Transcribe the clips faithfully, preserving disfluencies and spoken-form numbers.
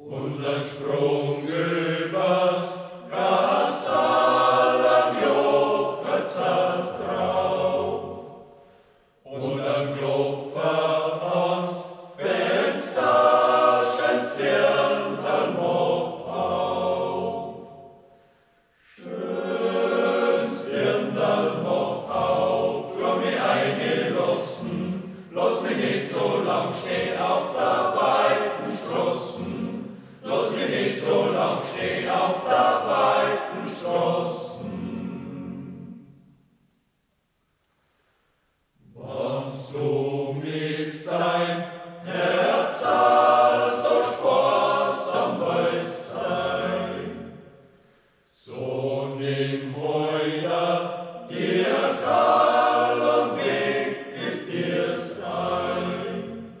Und ein Sprung übers Gassalern jocket's drauf. Und ein Klopfer ans Fenster scheint's Dirndl macht auf. Schönes Dirndl macht auf, tu mich eingelassen, lass mich nicht so lang stehen auf der weiten Straßen. Lass mich nicht so lang stehen auf der weiten Straßen. Was du mit dein Herz so sparsam weißt sein, so nimm heuer dir Karl und wickel dir's ein.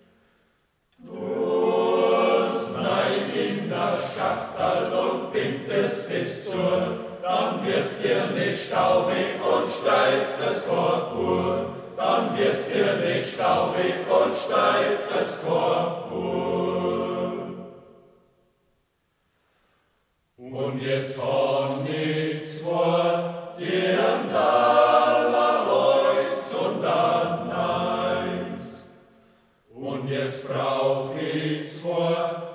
Du's nein in der Schachtel und bind es fest zu, dann wird's dir nicht staubig und steigt es Korpur. Dann wird's dir nicht staubig und steigt es Korpur. Und jetzt von nichts vor Dirndl rechts und dann eins. Und jetzt brauch ich's vor